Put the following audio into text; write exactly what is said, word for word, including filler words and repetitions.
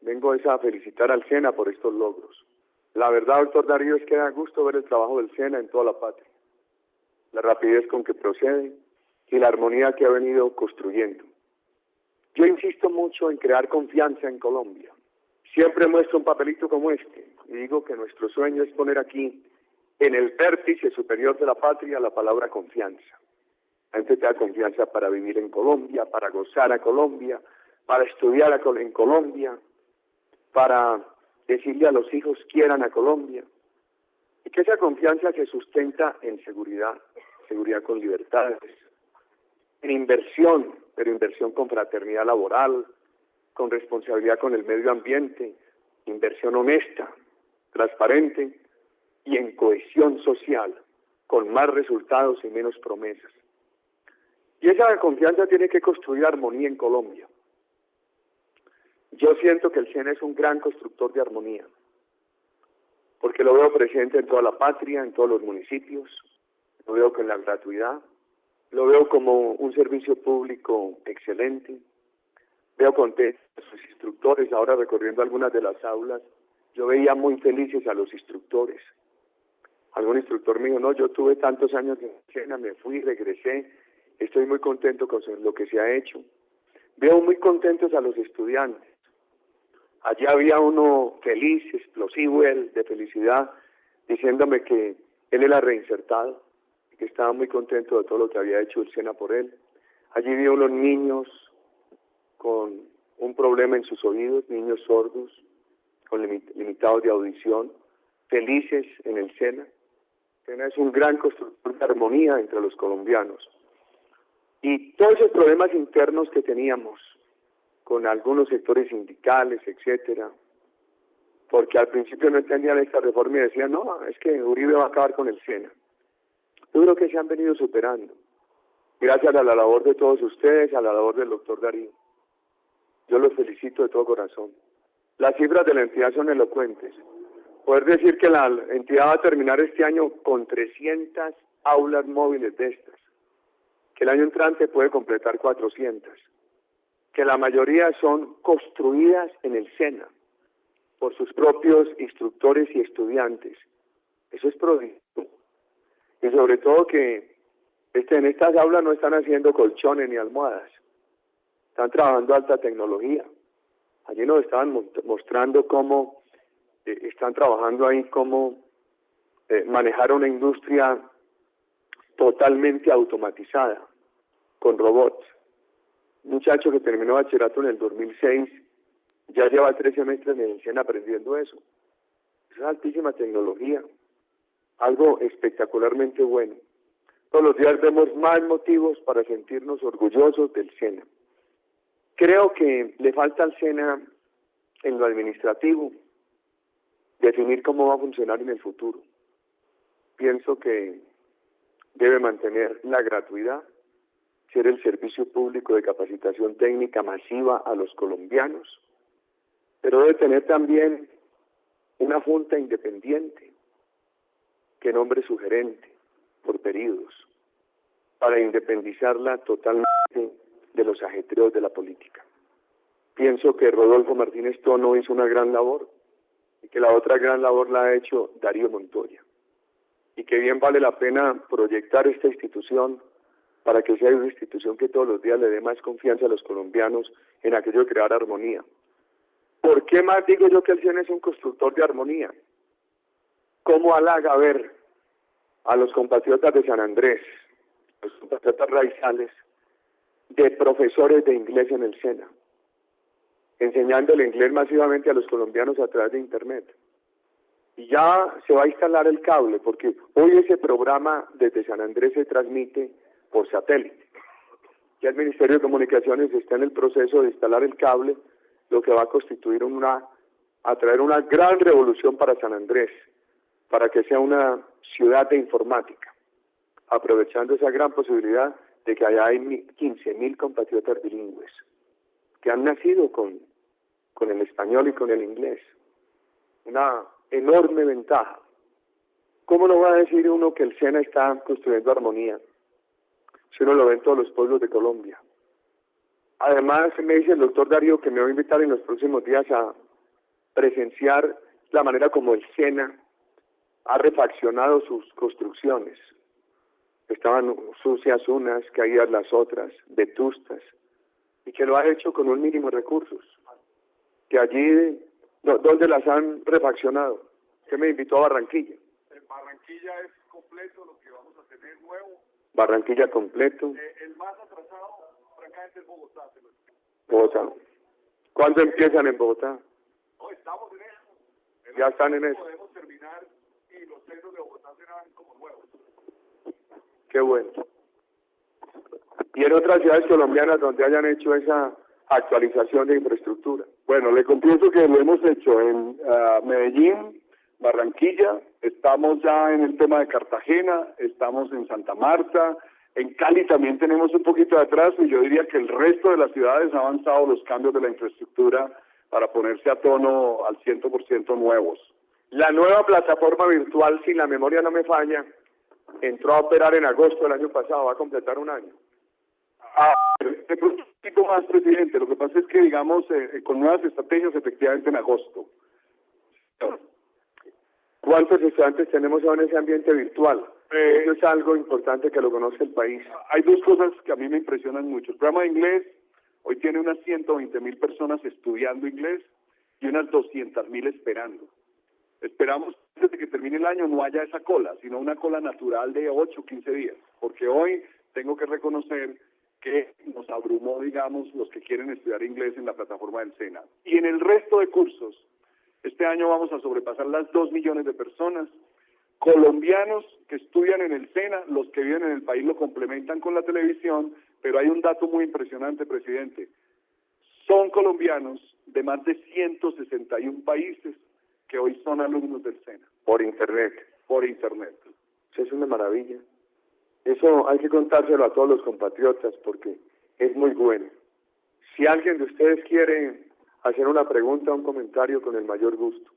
vengo es a felicitar al SENA por estos logros. La verdad, doctor Darío, es que da gusto ver el trabajo del SENA en toda la patria, la rapidez con que procede y la armonía que ha venido construyendo. Yo insisto mucho en crear confianza en Colombia. Siempre muestro un papelito como este y digo que nuestro sueño es poner aquí, en el vértice superior de la patria, la palabra confianza. La gente te da confianza para vivir en Colombia, para gozar a Colombia, para estudiar a Col- en Colombia, para decirle a los hijos quieran a Colombia. Y que esa confianza se sustenta en seguridad, seguridad con libertades, en inversión, pero inversión con fraternidad laboral, con responsabilidad con el medio ambiente, inversión honesta, transparente y en cohesión social, con más resultados y menos promesas. Y esa confianza tiene que construir armonía en Colombia. Yo siento que el SENA es un gran constructor de armonía, porque lo veo presente en toda la patria, en todos los municipios, lo veo con la gratuidad, lo veo como un servicio público excelente, veo contentos a sus instructores, ahora recorriendo algunas de las aulas, yo veía muy felices a los instructores. Algún instructor me dijo, no, yo tuve tantos años en SENA, me fui, regresé, estoy muy contento con lo que se ha hecho. Veo muy contentos a los estudiantes. Allí había uno feliz, explosivo él, de felicidad, diciéndome que él era reinsertado, que estaba muy contento de todo lo que había hecho el SENA por él. Allí vi unos niños con un problema en sus oídos, niños sordos, con limitados de audición, felices en el SENA. El SENA es un gran constructor de armonía entre los colombianos. Y todos esos problemas internos que teníamos con algunos sectores sindicales, etcétera, porque al principio no entendían esta reforma y decían, no, es que Uribe va a acabar con el SENA. Yo creo que se han venido superando, gracias a la labor de todos ustedes, a la labor del doctor Darío. Yo los felicito de todo corazón. Las cifras de la entidad son elocuentes. Poder decir que la entidad va a terminar este año con trescientas aulas móviles de estas, que el año entrante puede completar cuatrocientas, que la mayoría son construidas en el SENA por sus propios instructores y estudiantes. Eso es prodigio. Y sobre todo que este, en estas aulas no están haciendo colchones ni almohadas, están trabajando alta tecnología. Allí nos estaban mostrando cómo eh, están trabajando ahí, cómo eh, manejar una industria totalmente automatizada, con robots. Un muchacho que terminó bachillerato en el dos mil seis, ya lleva tres semestres en el SENA aprendiendo eso. Esa es altísima tecnología, algo espectacularmente bueno. Todos los días vemos más motivos para sentirnos orgullosos del SENA. Creo que le falta al SENA, en lo administrativo, definir cómo va a funcionar en el futuro. Pienso que debe mantener la gratuidad, ser el servicio público de capacitación técnica masiva a los colombianos, pero debe tener también una junta independiente que nombre su gerente por periodos, para independizarla totalmente de los ajetreos de la política. Pienso que Rodolfo Martínez Tono hizo una gran labor y que la otra gran labor la ha hecho Darío Montoya, y que bien vale la pena proyectar esta institución para que sea una institución que todos los días le dé más confianza a los colombianos en aquello de crear armonía. ¿Por qué más digo yo que el SENA es un constructor de armonía? ¿Cómo halaga ver a los compatriotas de San Andrés, los compatriotas raizales, de profesores de inglés en el SENA, enseñando el inglés masivamente a los colombianos a través de Internet? Y ya se va a instalar el cable, porque hoy ese programa desde San Andrés se transmite por satélite. Ya el Ministerio de Comunicaciones está en el proceso de instalar el cable, lo que va a constituir una, a traer una gran revolución para San Andrés, para que sea una ciudad de informática, aprovechando esa gran posibilidad de que allá hay quince mil compatriotas bilingües, que han nacido con, con el español y con el inglés. Una enorme ventaja. ¿Cómo no va a decir uno que el SENA está construyendo armonía si uno lo ve en todos los pueblos de Colombia? Además, me dice el doctor Darío que me va a invitar en los próximos días a, presenciar la manera como el SENA ha refaccionado sus construcciones. Estaban sucias unas, caídas las otras, vetustas, y que lo ha hecho con un mínimo de recursos. Que allí, no, ¿dónde las han refaccionado? ¿Qué me invitó a Barranquilla? En Barranquilla es completo lo que vamos a tener nuevo. Barranquilla completo. Eh, el más atrasado, francamente, es Bogotá. Se lo Bogotá. ¿Cuándo empiezan en Bogotá? No, estamos en eso. En ya están en eso. Podemos terminar y los centros de Bogotá serán como nuevos. Qué bueno. ¿Y en otras ciudades colombianas donde hayan hecho esa actualización de infraestructura? Bueno, le confieso que lo hemos hecho en uh, Medellín, Barranquilla, estamos ya en el tema de Cartagena, estamos en Santa Marta, en Cali también tenemos un poquito de atraso y yo diría que el resto de las ciudades ha avanzado los cambios de la infraestructura para ponerse a tono al cien por ciento nuevos. La nueva plataforma virtual, si la memoria no me falla, entró a operar en agosto del año pasado, va a completar un año. Ah, de pronto un poquito más, presidente. Lo que pasa es que, digamos, eh, con nuevas estrategias, efectivamente en agosto. ¿Cuántos estudiantes tenemos ahora en ese ambiente virtual? Eh, Eso es algo importante que lo conozca el país. Hay dos cosas que a mí me impresionan mucho. El programa de inglés hoy tiene unas ciento veinte mil personas estudiando inglés y unas doscientas mil esperando. Esperamos que desde que termine el año no haya esa cola, sino una cola natural de ocho o quince días. Porque hoy tengo que reconocer que nos abrumó, digamos, los que quieren estudiar inglés en la plataforma del SENA. Y en el resto de cursos, este año vamos a sobrepasar las dos millones de personas. Colombianos que estudian en el SENA, los que viven en el país lo complementan con la televisión, pero hay un dato muy impresionante, presidente. Son colombianos de más de ciento sesenta y un países que hoy son alumnos del SENA. Por internet. Por internet. Eso es una maravilla. Eso hay que contárselo a todos los compatriotas porque es muy bueno. Si alguien de ustedes quiere hacer una pregunta o un comentario, con el mayor gusto.